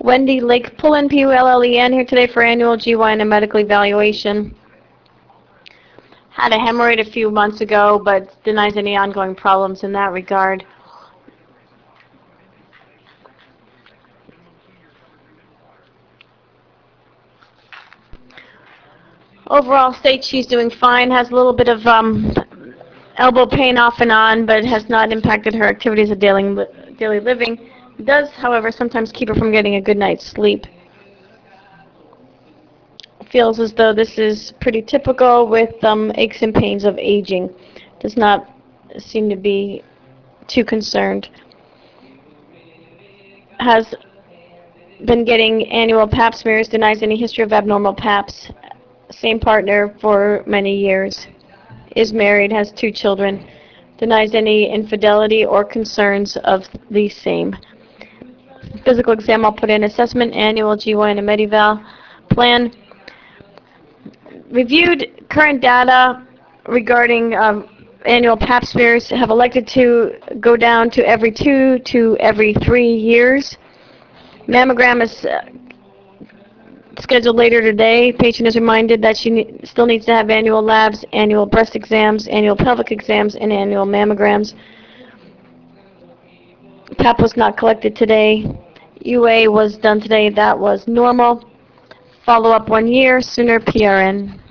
Wendy Lake Pullen, P-U-L-L-E-N, here today for annual GYN and medical evaluation. Had a hemorrhoid a few months ago, but denies any ongoing problems in that regard. Overall state she's doing fine, has a little bit of elbow pain off and on, but has not impacted her activities of daily living. It does, however, sometimes keep her from getting a good night's sleep. Feels as though this is pretty typical with aches and pains of aging. Does not seem to be too concerned. Has been getting annual pap smears, denies any history of abnormal paps. Same partner for many years. Is married, has 2 children. Denies any infidelity or concerns of the same. Physical exam, I'll put in assessment, annual GYN and Medi-Val plan. Reviewed current data regarding annual pap smears, have elected to go down to every 2 to every 3 years. Mammogram is scheduled later today. Patient is reminded that she still needs to have annual labs, annual breast exams, annual pelvic exams, and annual mammograms. Pap was not collected today. UA was done today. That was normal. Follow up 1 year, sooner PRN.